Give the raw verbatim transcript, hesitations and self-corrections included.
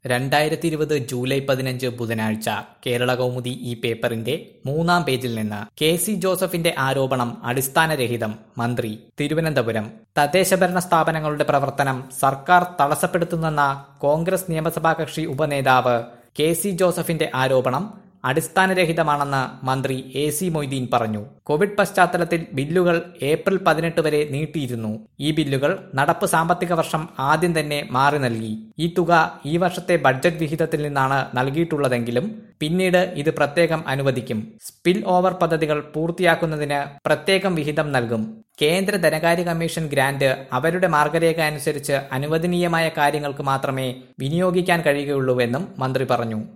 രണ്ടായിരത്തി ഇരുപത് ജൂലൈ പതിനഞ്ച് ബുധനാഴ്ച കേരള കൗമുദി ഈ പേപ്പറിന്റെ മൂന്നാം പേജിൽ നിന്ന് കെ സി ജോസഫിന്റെ ആരോപണം അടിസ്ഥാനരഹിതം മന്ത്രി തിരുവനന്തപുരം. തദ്ദേശഭരണ സ്ഥാപനങ്ങളുടെ പ്രവർത്തനം സർക്കാർ തടസ്സപ്പെടുത്തുന്നെന്ന കോൺഗ്രസ് നിയമസഭാ കക്ഷി ഉപനേതാവ് കെ സി ജോസഫിന്റെ ആരോപണം അടിസ്ഥാനരഹിതമാണെന്ന് മന്ത്രി എ സി മൊയ്തീൻ പറഞ്ഞു. കോവിഡ് പശ്ചാത്തലത്തിൽ ബില്ലുകൾ ഏപ്രിൽ പതിനെട്ട് വരെ നീട്ടിയിരുന്നു. ഈ ബില്ലുകൾ നടപ്പ് സാമ്പത്തിക വർഷം ആദ്യം തന്നെ മാറി നൽകി. ഈ തുക ഈ വർഷത്തെ ബഡ്ജറ്റ് വിഹിതത്തിൽ നിന്നാണ് നൽകിയിട്ടുള്ളതെങ്കിലും പിന്നീട് ഇത് പ്രത്യേകം അനുവദിക്കും. സ്പിൽ ഓവർ പദ്ധതികൾ പൂർത്തിയാക്കുന്നതിന് പ്രത്യേകം വിഹിതം നൽകും. കേന്ദ്ര ധനകാര്യ കമ്മീഷൻ ഗ്രാന്റ് അവരുടെ മാർഗരേഖ അനുസരിച്ച് അനുവദനീയമായ കാര്യങ്ങൾക്ക് മാത്രമേ വിനിയോഗിക്കാൻ കഴിയുകയുള്ളൂവെന്നും മന്ത്രി പറഞ്ഞു.